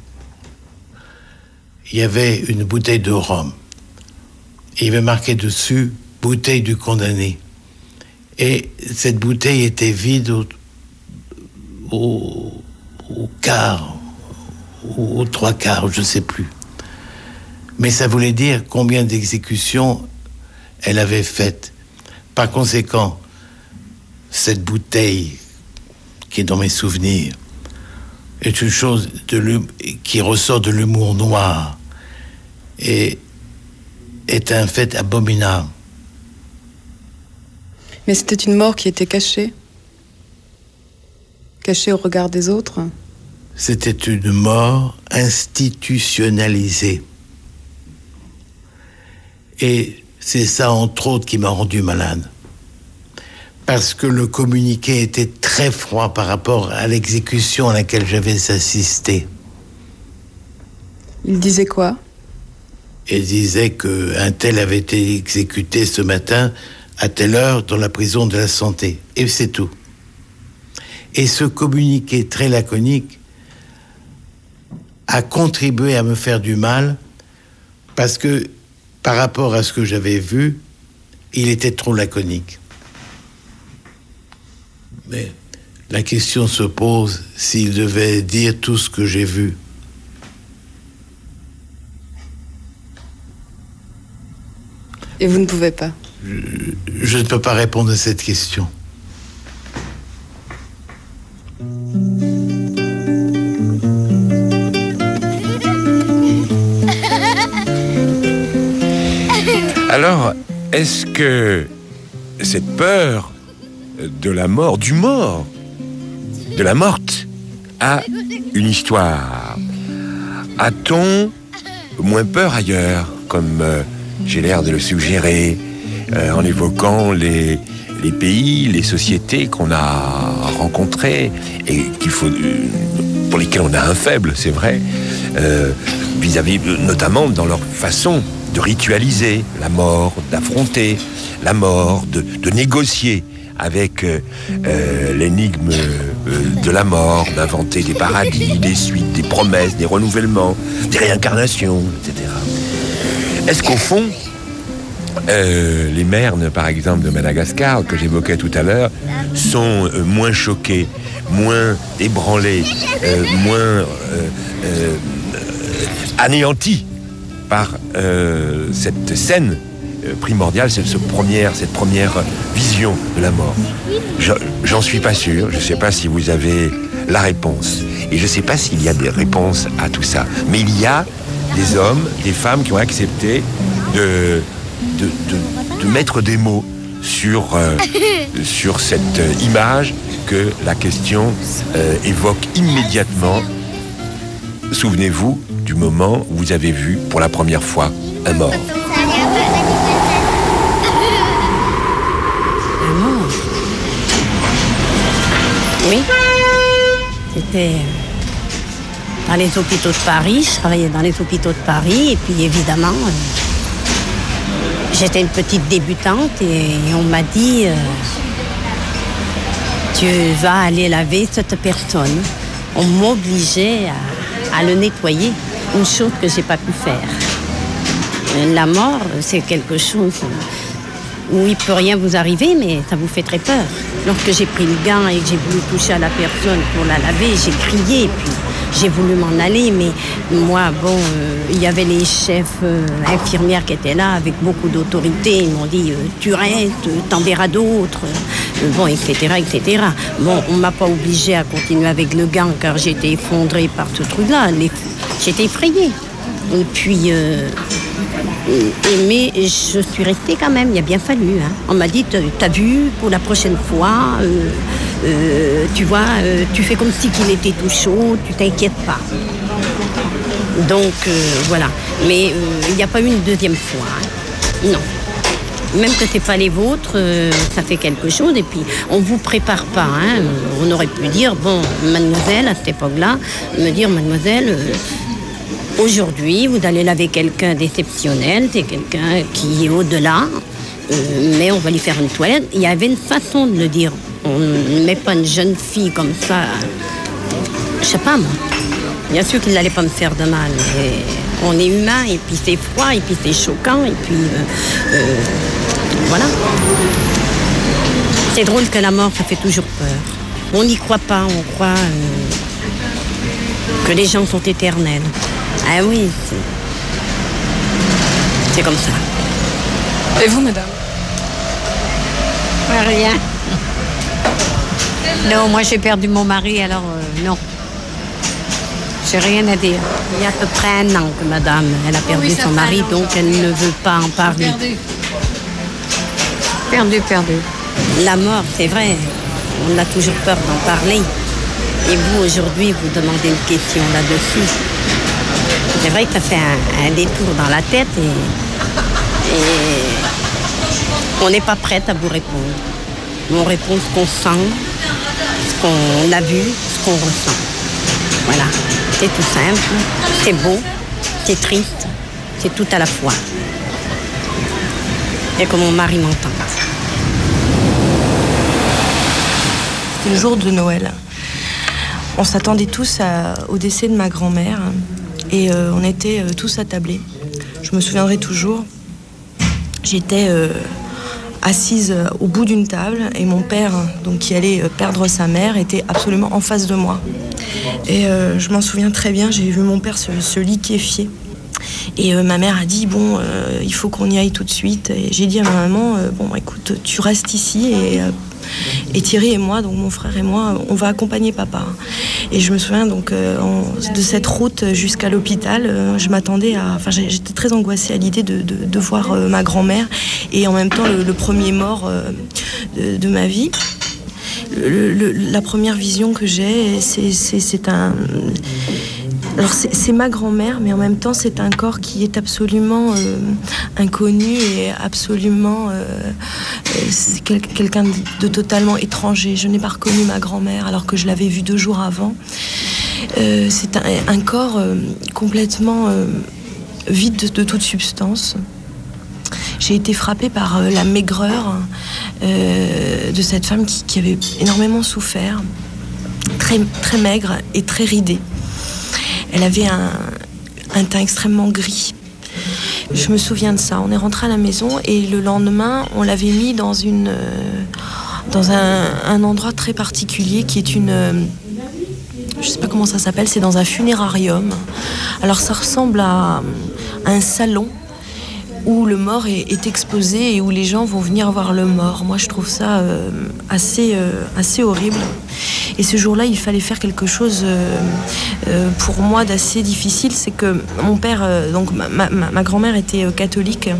Il y avait une bouteille de rhum. Et il y avait marqué dessus « bouteille du condamné ». Et cette bouteille était vide au, au, au quart, au, au trois quarts, je ne sais plus. Mais ça voulait dire combien d'exécutions elle avait faites. Par conséquent, cette bouteille qui est dans mes souvenirs est une chose de qui ressort de l'humour noir et est un fait abominable. Mais c'était une mort qui était cachée, cachée au regard des autres. C'était une mort institutionnalisée. Et c'est ça, entre autres, qui m'a rendu malade. Parce que le communiqué était très froid par rapport à l'exécution à laquelle j'avais assisté. Il disait quoi? Il disait qu'un tel avait été exécuté ce matin à telle heure dans la prison de la Santé. Et c'est tout. Et ce communiqué très laconique a contribué à me faire du mal parce que, par rapport à ce que j'avais vu, il était trop laconique. Mais la question se pose s'il devait dire tout ce que j'ai vu. Et vous ne pouvez pas? Je, je ne peux pas répondre à cette question. Alors, est-ce que cette peur de la mort, du mort, de la morte, a une histoire? A-t-on moins peur ailleurs, comme euh, j'ai l'air de le suggérer, euh, en évoquant les, les pays, les sociétés qu'on a rencontrées et qu'il faut, euh, pour lesquelles on a un faible, c'est vrai, euh, vis-à-vis, notamment dans leur façon de ritualiser la mort, d'affronter la mort, de, de négocier avec euh, euh, l'énigme euh, de la mort, d'inventer des paradis, des suites, des promesses, des renouvellements, des réincarnations, et cetera. Est-ce qu'au fond, euh, les mernes, par exemple, de Madagascar, que j'évoquais tout à l'heure, sont euh, moins choqués, moins ébranlés, euh, moins euh, euh, anéantis par euh, cette scène euh, primordiale, cette, ce première, cette première vision de la mort? Je, j'en suis pas sûr. Je sais pas si vous avez la réponse. Et je sais pas s'il y a des réponses à tout ça. Mais il y a des hommes, des femmes qui ont accepté de, de, de, de mettre des mots sur, euh, sur cette image que la question euh, évoque immédiatement. Souvenez-vous du moment où vous avez vu pour la première fois un mort. Un mort? Oui. C'était dans les hôpitaux de Paris. Je travaillais dans les hôpitaux de Paris. Et puis évidemment, j'étais une petite débutante et on m'a dit euh, tu vas aller laver cette personne. On m'obligeait à, à le nettoyer, une chose que j'ai pas pu faire. La mort, c'est quelque chose où il peut rien vous arriver, mais ça vous fait très peur. Lorsque j'ai pris le gant et que j'ai voulu toucher à la personne pour la laver, j'ai crié, puis j'ai voulu m'en aller, mais moi, bon, euh, il y avait les chefs euh, infirmières qui étaient là avec beaucoup d'autorité. Ils m'ont dit, euh, tu restes, t'en verras d'autres, euh, bon, et cetera, et cetera. Bon, on m'a pas obligée à continuer avec le gant, car j'étais effondrée par ce truc-là. Les... J'étais effrayée. Et puis, euh, mais je suis restée quand même, il a bien fallu. Hein. On m'a dit, t'as vu, pour la prochaine fois, euh, euh, tu vois, euh, tu fais comme si qu'il était tout chaud, tu t'inquiètes pas. Donc, euh, voilà. Mais euh, il n'y a pas eu une deuxième fois. Hein. Non. Même que c'est pas les vôtres, euh, ça fait quelque chose. Et puis, on vous prépare pas. Hein. On aurait pu dire, bon, mademoiselle, à cette époque-là, me dire, mademoiselle... Euh, Aujourd'hui, vous allez laver quelqu'un d'exceptionnel, c'est quelqu'un qui est au-delà, euh, mais on va lui faire une toilette. Il y avait une façon de le dire. On ne met pas une jeune fille comme ça. Je sais pas, moi. Bien sûr qu'il n'allait pas me faire de mal. Mais on est humain, et puis c'est froid, et puis c'est choquant, et puis... Euh, euh, voilà. C'est drôle que la mort, ça fait toujours peur. On n'y croit pas, on croit euh, que les gens sont éternels. Ah oui, c'est, c'est comme ça. Et vous, madame? Rien. Non, moi j'ai perdu mon mari, alors euh, non. J'ai rien à dire. Il y a à peu près un an que madame, elle a perdu oui, son mari, donc elle ne veut pas en parler. Perdu. Perdu, perdu. La mort, c'est vrai, on a toujours peur d'en parler. Et vous, aujourd'hui, vous demandez une question là-dessus. C'est vrai que ça fait un, un détour dans la tête et, et on n'est pas prête à vous répondre. On répond ce qu'on sent, ce qu'on a vu, ce qu'on ressent. Voilà, c'est tout simple, c'est beau, c'est triste, c'est tout à la fois. Et que mon mari m'entende. C'était le jour de Noël. On s'attendait tous à, au décès de ma grand-mère. Et euh, on était euh, tous attablés. Je me souviendrai toujours. J'étais euh, assise euh, au bout d'une table et mon père, donc, qui allait euh, perdre sa mère, était absolument en face de moi. Et euh, je m'en souviens très bien, j'ai vu mon père se, se liquéfier. Et euh, ma mère a dit, bon, euh, il faut qu'on y aille tout de suite. Et j'ai dit à ma maman, euh, bon, écoute, tu restes ici et... Euh, Et Thierry et moi, donc mon frère et moi, on va accompagner papa. Et je me souviens donc euh, en, de cette route jusqu'à l'hôpital. Euh, je m'attendais à, enfin, j'étais très angoissée à l'idée de, de, de voir euh, ma grand-mère et en même temps le, le premier mort euh, de, de ma vie. Le, le, la première vision que j'ai, c'est, c'est, c'est un. Alors c'est, c'est ma grand-mère, mais en même temps c'est un corps qui est absolument euh, inconnu et absolument euh, c'est quel, quelqu'un de, de totalement étranger. Je n'ai pas reconnu ma grand-mère alors que je l'avais vue deux jours avant. Euh, c'est un, un corps euh, complètement euh, vide de, de toute substance. J'ai été frappée par euh, la maigreur euh, de cette femme qui, qui avait énormément souffert, très, très maigre et très ridée. Elle avait un, un teint extrêmement gris. Je me souviens de ça. On est rentré à la maison et le lendemain, on l'avait mis dans, une, euh, dans un, un endroit très particulier qui est une... Euh, je ne sais pas comment ça s'appelle, c'est dans un funérarium. Alors ça ressemble à, à un salon où le mort est, est exposé et où les gens vont venir voir le mort. Moi, je trouve ça euh, assez, euh, assez horrible. Et ce jour-là, il fallait faire quelque chose euh, euh, pour moi d'assez difficile. C'est que mon père, euh, donc ma, ma, ma grand-mère était euh, catholique.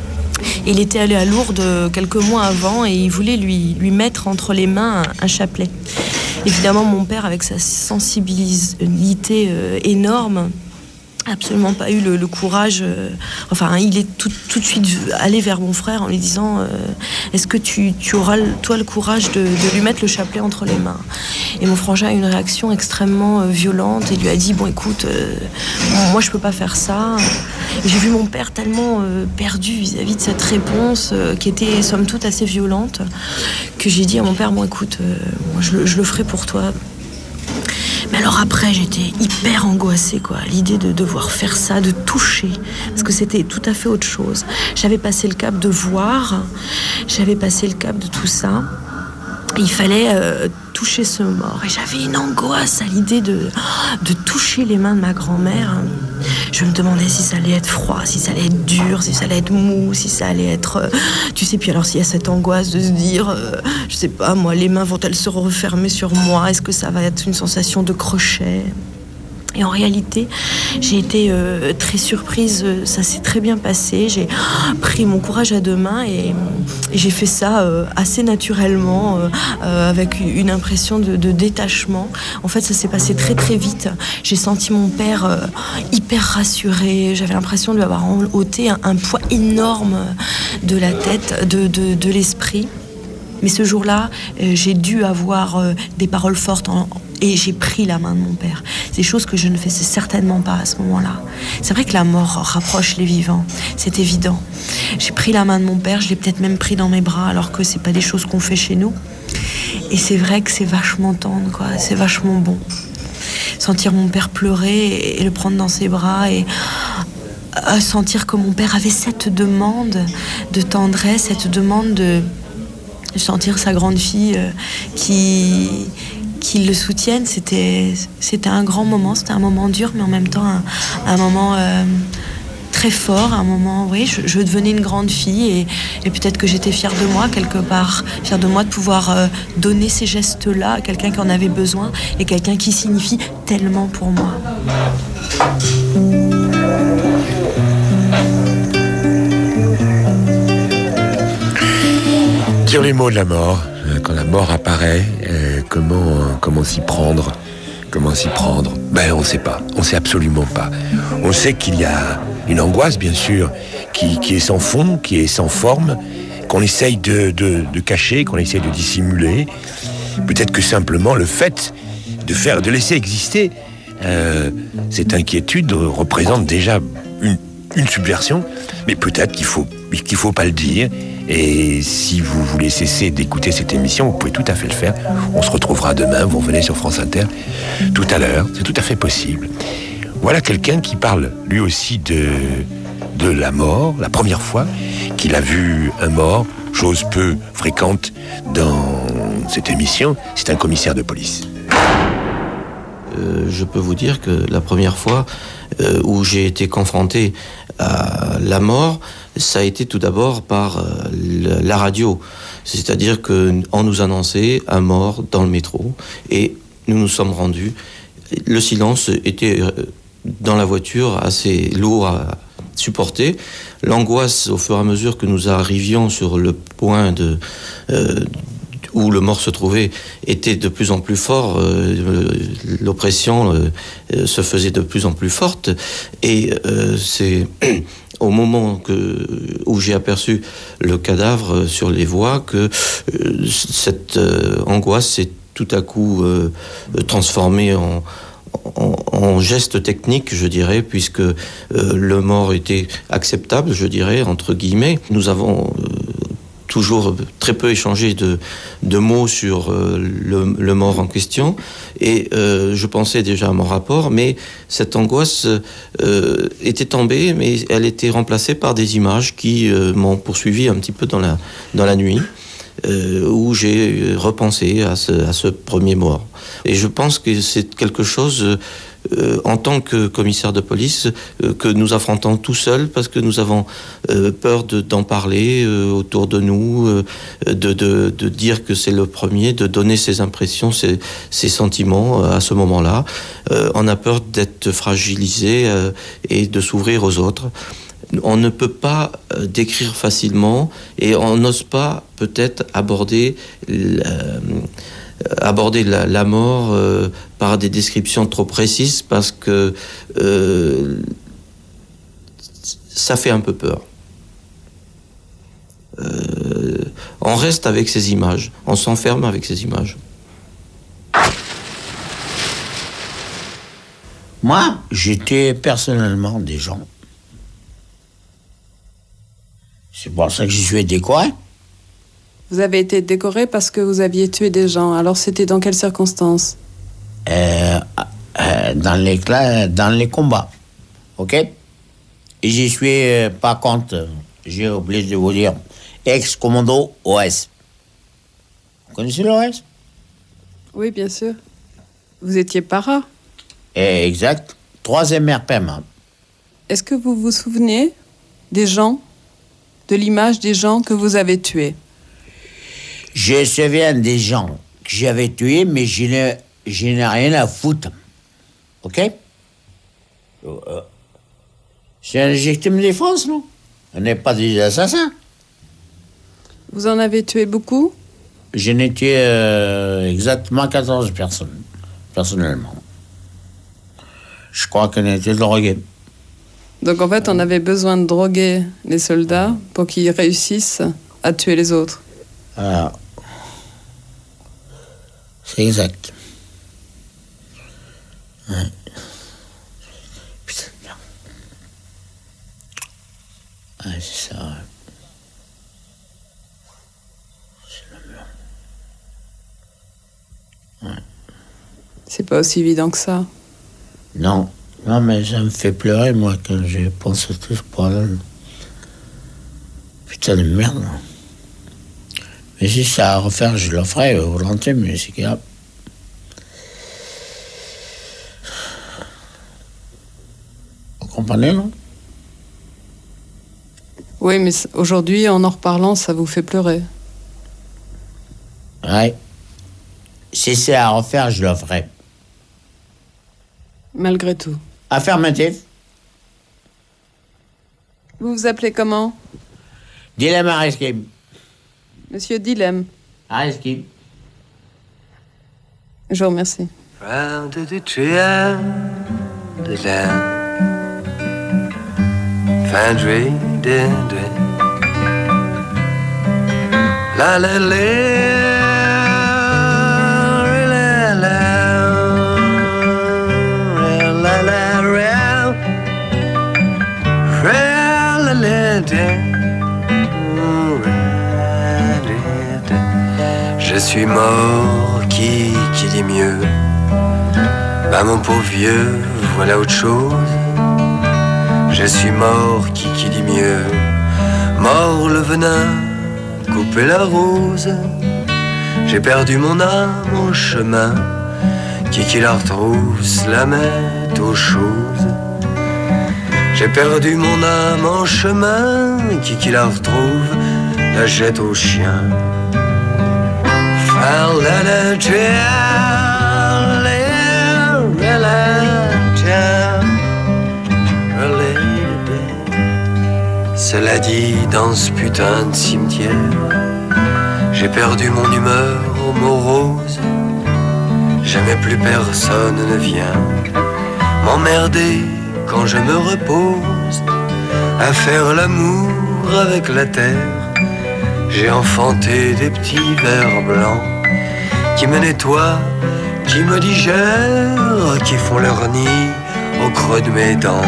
Il était allé à Lourdes quelques mois avant et il voulait lui, lui mettre entre les mains un, un chapelet. Évidemment, mon père, avec sa sensibilité euh, énorme, absolument pas eu le, le courage. Euh, enfin, il est tout, tout de suite allé vers mon frère en lui disant euh, est-ce que tu, tu auras, toi, le courage de, de lui mettre le chapelet entre les mains? Et mon frangin a eu une réaction extrêmement euh, violente et lui a dit bon, écoute, euh, moi, je peux pas faire ça. Et j'ai vu mon père tellement euh, perdu vis-à-vis de cette réponse euh, qui était, somme toute, assez violente, que j'ai dit à mon père bon, écoute, euh, moi, je, je le ferai pour toi. Mais alors après, j'étais hyper angoissée, quoi, à l'idée de devoir faire ça, de toucher, parce que c'était tout à fait autre chose. J'avais passé le cap de voir, j'avais passé le cap de tout ça. Il fallait euh, toucher ce mort. Et j'avais une angoisse à l'idée de, de toucher les mains de ma grand-mère. Je me demandais si ça allait être froid, si ça allait être dur, si ça allait être mou, si ça allait être... Euh, tu sais, puis alors s'il y a cette angoisse de se dire, euh, je sais pas, moi, les mains vont-elles se refermer sur moi? Est-ce que ça va être une sensation de crochet? Et en réalité, j'ai été euh, très surprise, ça s'est très bien passé. J'ai pris mon courage à deux mains et, et j'ai fait ça euh, assez naturellement, euh, euh, avec une impression de, de détachement. En fait, ça s'est passé très très vite. J'ai senti mon père euh, hyper rassuré. J'avais l'impression de lui avoir ôté un, un poids énorme de la tête, de, de, de l'esprit. Mais ce jour-là, euh, j'ai dû avoir euh, des paroles fortes en, et j'ai pris la main de mon père. C'est des choses que je ne faisais certainement pas à ce moment-là. C'est vrai que la mort rapproche les vivants, c'est évident. J'ai pris la main de mon père, je l'ai peut-être même pris dans mes bras, alors que c'est pas des choses qu'on fait chez nous. Et c'est vrai que c'est vachement tendre, quoi. C'est vachement bon. Sentir mon père pleurer et, et le prendre dans ses bras et à sentir que mon père avait cette demande de tendresse, cette demande de sentir sa grande fille euh, qui, qui le soutienne, c'était, c'était un grand moment, c'était un moment dur, mais en même temps un, un moment euh, très fort, un moment, oui, je, je devenais une grande fille et, et peut-être que j'étais fière de moi quelque part, fière de moi de pouvoir euh, donner ces gestes-là à quelqu'un qui en avait besoin et quelqu'un qui signifie tellement pour moi. Dire les mots de la mort, quand la mort apparaît, euh, comment, comment s'y prendre? Comment s'y prendre? Ben, on ne sait pas, on ne sait absolument pas. On sait qu'il y a une angoisse, bien sûr, qui, qui est sans fond, qui est sans forme, qu'on essaye de, de, de cacher, qu'on essaye de dissimuler. Peut-être que simplement le fait de, faire, de laisser exister euh, cette inquiétude représente déjà une, une subversion, mais peut-être qu'il faut, qu'il faut pas le dire. Et si vous voulez cesser d'écouter cette émission, vous pouvez tout à fait le faire. On se retrouvera demain, vous revenez sur France Inter tout à l'heure, c'est tout à fait possible. Voilà quelqu'un qui parle lui aussi de, de la mort, la première fois qu'il a vu un mort, chose peu fréquente dans cette émission, c'est un commissaire de police. Euh, je peux vous dire que la première fois euh, où j'ai été confronté à la mort, ça a été tout d'abord par euh, la radio. C'est-à-dire qu'on nous annonçait un mort dans le métro et nous nous sommes rendus. Le silence était euh, dans la voiture assez lourd à supporter. L'angoisse, au fur et à mesure que nous arrivions sur le point de... Euh, où le mort se trouvait, était de plus en plus fort, euh, l'oppression euh, se faisait de plus en plus forte, et euh, c'est au moment que, où j'ai aperçu le cadavre sur les voies que euh, cette euh, angoisse s'est tout à coup euh, transformée en, en, en geste technique, je dirais, puisque euh, le mort était acceptable, je dirais, entre guillemets. Nous avons... Euh, toujours très peu échangé de, de mots sur euh, le, le mort en question, et euh, je pensais déjà à mon rapport, mais cette angoisse euh, était tombée, mais elle était remplacée par des images qui euh, m'ont poursuivi un petit peu dans la, dans la nuit, euh, où j'ai repensé à ce, à ce premier mort. Et je pense que c'est quelque chose... Euh, en tant que commissaire de police, euh, que nous affrontons tout seuls parce que nous avons euh, peur de, d'en parler euh, autour de nous, euh, de, de, de dire que c'est le premier, de donner ses impressions, ses, ses sentiments euh, à ce moment-là. Euh, on a peur d'être fragilisé euh, et de s'ouvrir aux autres. On ne peut pas euh, décrire facilement et on n'ose pas peut-être aborder... Euh, aborder la, la mort euh, par des descriptions trop précises parce que euh, ça fait un peu peur. Euh, on reste avec ces images, on s'enferme avec ces images. Moi, j'ai tué personnellement des gens. C'est pour ça que je suis décoré. Vous avez été décoré parce que vous aviez tué des gens. Alors c'était dans quelles circonstances? euh, euh, dans, les, dans les combats. OK? Et je suis, euh, par contre, j'ai oublié de vous dire, ex-commando O S. Vous connaissez l'O S? Oui, bien sûr. Vous étiez para? Eh, exact. Troisième R P M. Est-ce que vous vous souvenez des gens, de l'image des gens que vous avez tués? Je me souviens des gens que j'avais tués, mais je n'ai, je n'ai rien à foutre. OK? Euh, c'est un légitime défense, non? On n'est pas des assassins. Vous en avez tué beaucoup? Je n'ai tué euh, exactement quatorze personnes, personnellement. Je crois qu'on était drogués. Donc en fait, on avait besoin de droguer les soldats pour qu'ils réussissent à tuer les autres. Ah. C'est exact. Ouais. Putain de merde. Ouais, c'est ça. Ouais. C'est le mur. Ouais. C'est pas aussi évident que ça. Non. Non, mais ça me fait pleurer, moi, quand je pense à tout ce problème. Putain de merde. Mais si ça à refaire, je le ferai volontiers, mais c'est grave. Vous comprenez, non? Oui, mais aujourd'hui, en en reparlant, ça vous fait pleurer. Ouais. Si c'est à refaire, je le ferai. Malgré tout. Affirmatif. Vous vous appelez comment? Dilemme Ariskim. Monsieur Dilemme. Ariskim. Je vous remercie. Round the tree and the land, Fandry, din, din. La la la, la la, la la, la la, din. Je suis mort, qui, qui dit mieux? Bah mon pauvre vieux, voilà autre chose. Je suis mort, qui, qui dit mieux? Mort le venin, couper la rose. J'ai perdu mon âme en chemin. Qui, qui la retrouve, se la met aux choses. J'ai perdu mon âme en chemin. Qui, qui la retrouve, la jette au chien. Cela dit, dans ce putain de cimetière, j'ai perdu mon humeur morose. Jamais plus personne ne vient m'emmerder quand je me repose à faire l'amour avec la terre. J'ai enfanté des petits vers blancs qui me nettoient, qui me digèrent, qui font leur nid au creux de mes dents.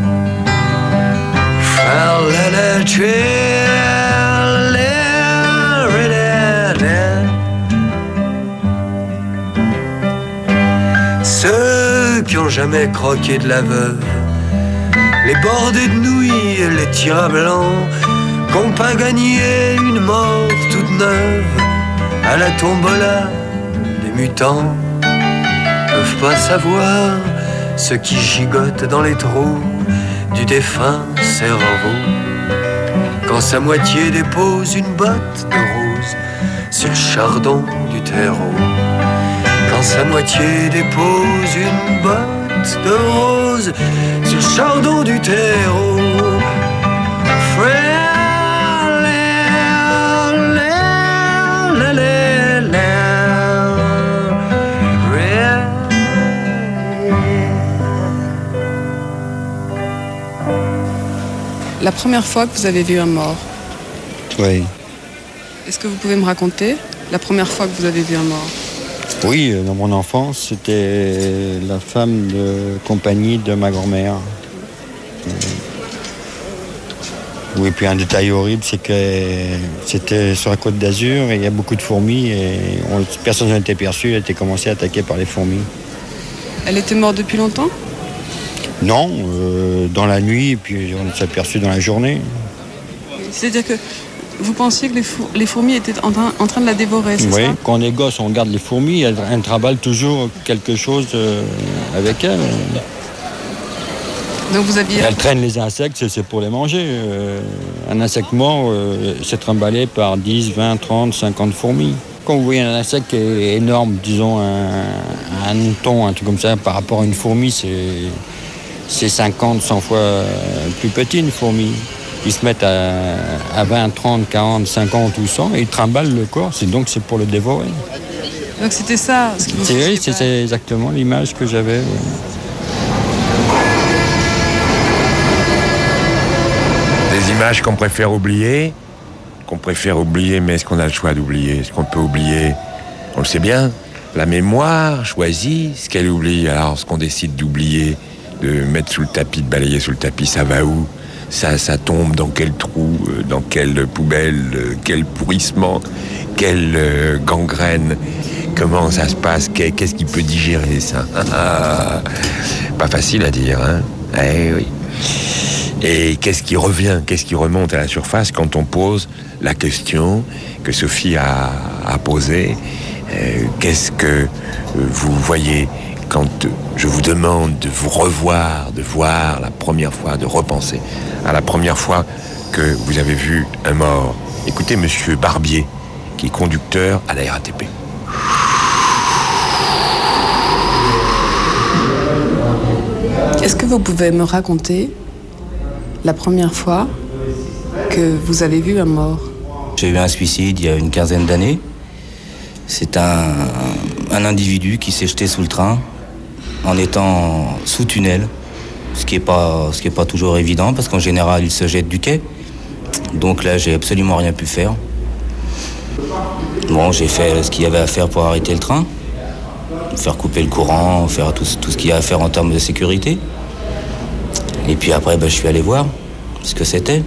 Ceux qui ont jamais croqué de la veuve, les bordés de nouilles et les tirs à blanc, qu'ont pas gagné une mort toute neuve à la tombola des mutants, peuvent pas savoir ce qui gigote dans les trous du défunt cerveau quand sa moitié dépose une botte de rose sur le chardon du terreau. Quand sa moitié dépose une botte de rose sur le chardon du terreau. La première fois que vous avez vu un mort, Oui. est-ce que vous pouvez me raconter la première fois que vous avez vu un mort? Oui, dans mon enfance, c'était la femme de compagnie de ma grand-mère. Oui, puis un détail horrible, c'est que c'était sur la Côte d'Azur et il y a beaucoup de fourmis et on, personne n'en était perçu, elle a été commencée à attaquer par les fourmis. Elle était morte depuis longtemps? Non, euh, dans la nuit, et puis on s'est aperçu dans la journée. C'est-à-dire que vous pensiez que les, four- les fourmis étaient en train, en train de la dévorer, c'est Oui, ça? quand on est gosse, on regarde les fourmis, elles, elles travaillent toujours quelque chose euh, avec elles. Donc vous aviez... Elles traînent les insectes, c'est, c'est pour les manger. Euh, un insecte mort, euh, c'est trimballé par dix, vingt, trente, cinquante fourmis. Quand vous voyez un insecte qui est énorme, disons un, un mouton, un truc comme ça, par rapport à une fourmi, c'est, c'est cinquante, cent fois plus petit une fourmi. Ils se mettent à, à vingt, trente, quarante, cinquante ou cent et ils trimballent le corps, c'est, donc c'est pour le dévorer. Donc c'était ça ce qui vous C'est, faisait oui, c'est, peur. c'est exactement l'image que j'avais. Oui. Des images qu'on préfère oublier, qu'on préfère oublier, mais est-ce qu'on a le choix d'oublier? Est-ce qu'on peut oublier? On le sait bien, la mémoire choisit ce qu'elle oublie. Alors, ce qu'on décide d'oublier, de mettre sous le tapis, de balayer sous le tapis, ça va où? Ça, ça tombe dans quel trou, dans quelle poubelle, quel pourrissement, quelle euh, gangrène? Comment ça se passe? Qu'est-ce qui peut digérer ça? Pas facile à dire, hein? Eh oui. Et qu'est-ce qui revient, qu'est-ce qui remonte à la surface quand on pose la question que Sophie a, a posée? euh, Qu'est-ce que vous voyez quand je vous demande de vous revoir, de voir la première fois, de repenser à la première fois que vous avez vu un mort? Écoutez Monsieur Barbier, qui est conducteur à la R A T P. Est-ce que vous pouvez me raconter la première fois que vous avez vu un mort? J'ai eu un suicide il y a une quinzaine d'années. C'est un, un individu qui s'est jeté sous le train en étant sous tunnel, ce qui n'est pas, ce qui est pas toujours évident parce qu'en général il se jette du quai. Donc là j'ai absolument rien pu faire. Bon, j'ai fait ce qu'il y avait à faire pour arrêter le train, faire couper le courant, faire tout, tout ce qu'il y a à faire en termes de sécurité. Et puis après, ben, je suis allé voir ce que c'était.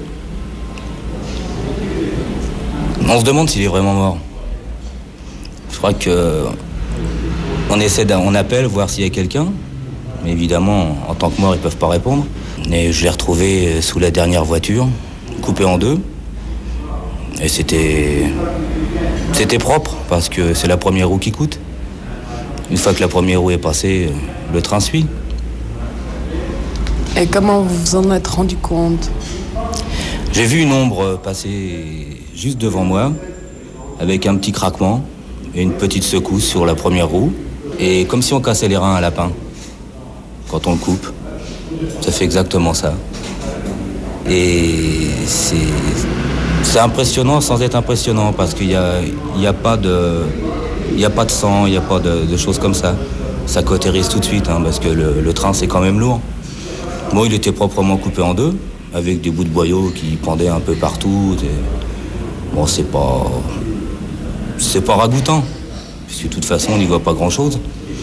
On se demande s'il est vraiment mort. Je crois que on essaie, on appelle voir s'il y a quelqu'un. Mais évidemment, en tant que mort, ils peuvent pas répondre. Et je l'ai retrouvé sous la dernière voiture, coupé en deux. Et c'était, c'était propre parce que c'est la première roue qui coûte. Une fois que la première roue est passée, le train suit. Et comment vous vous en êtes rendu compte? J'ai vu une ombre passer juste devant moi, avec un petit craquement et une petite secousse sur la première roue, et comme si on cassait les reins à un lapin, quand on le coupe. Ça fait exactement ça. Et c'est, c'est impressionnant sans être impressionnant, parce qu'il n'y a, il y a pas de... Il n'y a pas de sang, il n'y a pas de, de choses comme ça. Ça cautérise tout de suite, hein, parce que le, le train, c'est quand même lourd. Moi, il était proprement coupé en deux, avec des bouts de boyaux qui pendaient un peu partout. Et... Bon, c'est pas... C'est pas ragoûtant, puisque de toute façon, on n'y voit pas grand-chose.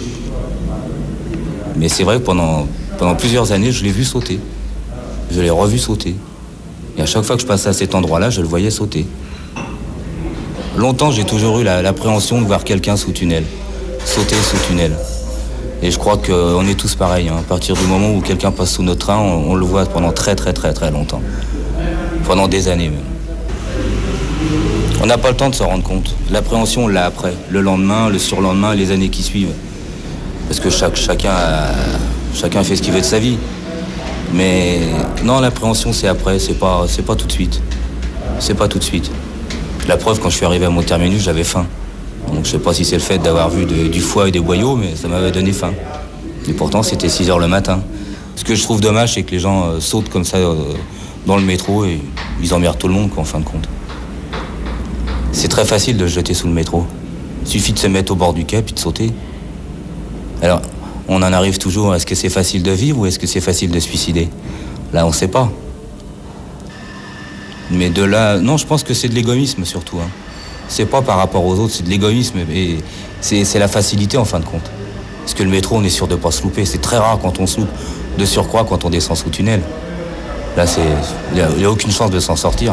Mais c'est vrai que pendant, pendant plusieurs années, je l'ai vu sauter. Je l'ai revu sauter. Et à chaque fois que je passais à cet endroit-là, je le voyais sauter. Longtemps, j'ai toujours eu la, l'appréhension de voir quelqu'un sous tunnel, sauter sous tunnel. Et je crois qu'on est tous pareils. Hein. À partir du moment où quelqu'un passe sous notre train, on, on le voit pendant très très très très longtemps. Pendant des années même. On n'a pas le temps de s'en rendre compte. L'appréhension, on l'a après. Le lendemain, le surlendemain, les années qui suivent. Parce que chaque, chacun, a, chacun fait ce qu'il veut de sa vie. Mais non, l'appréhension, c'est après. C'est pas, c'est pas tout de suite. C'est pas tout de suite. La preuve, quand je suis arrivé à mon terminus, j'avais faim. Donc je sais pas si c'est le fait d'avoir vu de, du foie et des boyaux, mais ça m'avait donné faim. Et pourtant, c'était six heures le matin. Ce que je trouve dommage, c'est que les gens euh, sautent comme ça euh, dans le métro et ils emmerdent tout le monde, quoi, en fin de compte. C'est très facile de se jeter sous le métro. Il suffit de se mettre au bord du quai puis de sauter. Alors, on en arrive toujours, est-ce que c'est facile de vivre ou est-ce que c'est facile de se suicider? Là, on sait pas. Mais de là, non, je pense que c'est de l'égoïsme surtout. Hein. C'est pas par rapport aux autres, c'est de l'égoïsme. Et c'est, c'est la facilité en fin de compte. Parce que le métro, on est sûr de pas se louper. C'est très rare quand on se loupe. De surcroît, quand on descend sous tunnel. Là, c'est, il n'y a, a aucune chance de s'en sortir.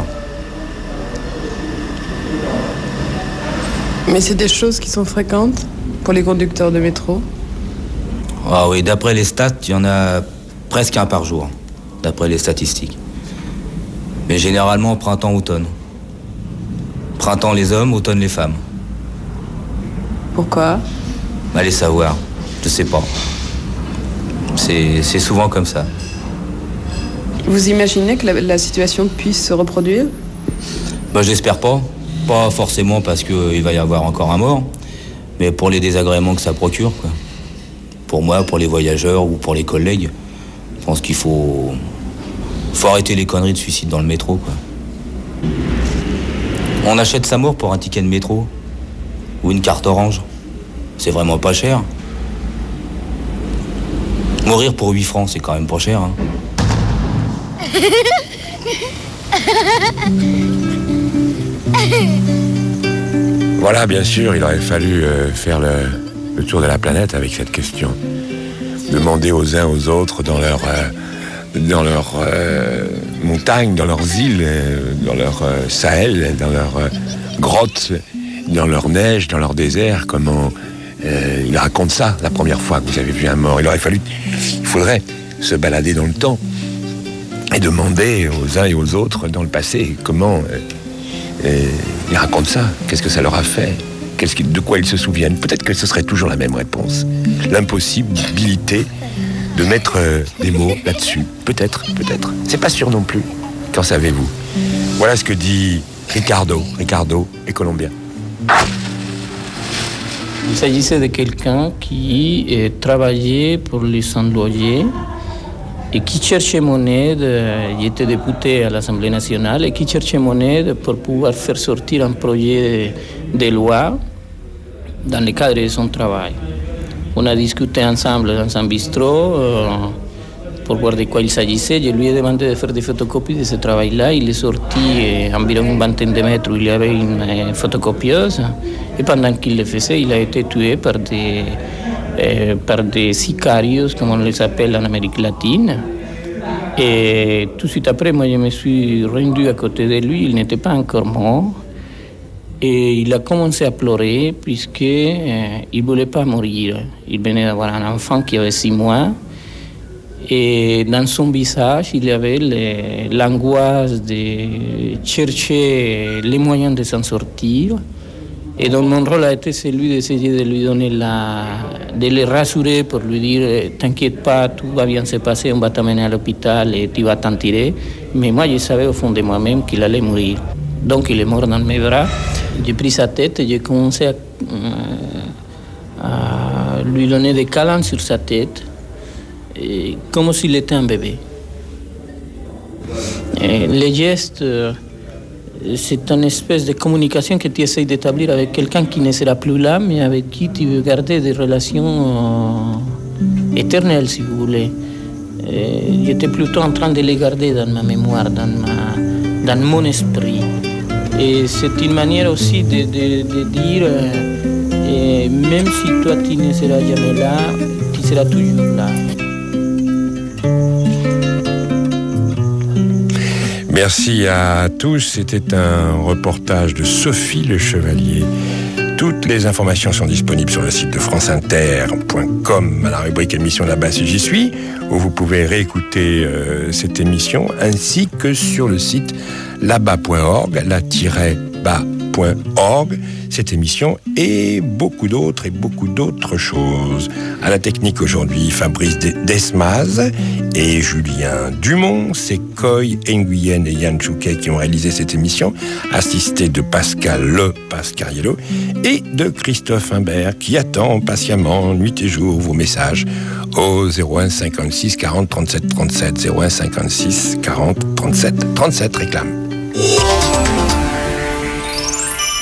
Mais c'est des choses qui sont fréquentes pour les conducteurs de métro? Ah oui, d'après les stats, il y en a presque un par jour, d'après les statistiques. Mais généralement, printemps-automne. Printemps les hommes, automne les femmes. Pourquoi? Allez savoir, je sais pas. C'est, c'est souvent comme ça. Vous imaginez que la, la situation puisse se reproduire? Bah, j'espère pas. Pas forcément parce qu'il va y avoir encore un mort, mais pour les désagréments que ça procure, quoi. Pour moi, pour les voyageurs ou pour les collègues, je pense qu'il faut, faut arrêter les conneries de suicide dans le métro, quoi. On achète sa mort pour un ticket de métro ou une carte orange. C'est vraiment pas cher. Mourir pour huit francs, c'est quand même pas cher, hein. Voilà, bien sûr, il aurait fallu euh, faire le, le tour de la planète avec cette question. Demander aux uns aux autres dans leur, euh, dans leur euh, montagne, dans leurs îles, euh, dans leur euh, Sahel, dans leurs euh, grottes, dans leur neige, dans leur désert, comment euh, ils racontent ça la première fois que vous avez vu un mort. Il aurait fallu, il faudrait se balader dans le temps et demander aux uns et aux autres dans le passé comment euh, euh, ils racontent ça, qu'est-ce que ça leur a fait, qu'est-ce qui, de quoi ils se souviennent. Peut-être que ce serait toujours la même réponse. L'impossibilité de mettre euh, des mots là-dessus. Peut-être, peut-être. C'est pas sûr non plus. Qu'en savez-vous? Voilà ce que dit Ricardo. Ricardo est colombien. Il s'agissait de quelqu'un qui eh, travaillait pour les sans-loyer et qui cherchait mon aide. Il était député à l'Assemblée nationale et qui cherchait mon aide pour pouvoir faire sortir un projet de loi dans le cadre de son travail. On a discuté ensemble dans un bistrot euh, pour voir de quoi il s'agissait. Je lui ai demandé de faire des photocopies de ce travail-là. Il est sorti eh, environ une vingtaine de mètres où il y avait une eh, photocopieuse. Et pendant qu'il le faisait, il a été tué par des, eh, par des sicarios, comme on les appelle en Amérique latine. Et tout de suite après, moi, je me suis rendu à côté de lui. Il n'était pas encore mort. Et il a commencé à pleurer puisqu'il eh, ne voulait pas mourir. Il venait d'avoir un enfant qui avait six mois. Et dans son visage, il y avait les, l'angoisse de chercher les moyens de s'en sortir. Et donc mon rôle a été celui d'essayer de lui donner la... de le rassurer pour lui dire « T'inquiète pas, tout va bien se passer, on va t'amener à l'hôpital et tu vas t'en tirer ». Mais moi, je savais au fond de moi-même qu'il allait mourir. Donc il est mort dans mes bras. J'ai pris sa tête et j'ai commencé à, à lui donner des câlins sur sa tête, et comme s'il était un bébé. Et les gestes, c'est une espèce de communication que tu essaies d'établir avec quelqu'un qui ne sera plus là, mais avec qui tu veux garder des relations éternelles, si vous voulez. Et j'étais plutôt en train de les garder dans ma mémoire, dans, ma, dans mon esprit. Et c'est une manière aussi de, de, de dire, euh, même si toi tu ne seras jamais là, tu seras toujours là. Merci à tous. C'était un reportage de Sophie Le Chevalier. Toutes les informations sont disponibles sur le site de france inter point com à la rubrique émission Là-bas si j'y suis, où vous pouvez réécouter euh, cette émission, ainsi que sur le site là-bas point org, la-bas point org, cette émission et beaucoup d'autres et beaucoup d'autres choses. À la technique aujourd'hui, Fabrice Desmaz et Julien Dumont, c'est Coy Nguyen et Yann Chouquet qui ont réalisé cette émission, assisté de Pascal Le Pascariello et de Christophe Imbert qui attend patiemment nuit et jour vos messages au zéro un cinquante-six quarante trente-sept trente-sept, zéro un cinquante-six quarante trente-sept trente-sept réclame.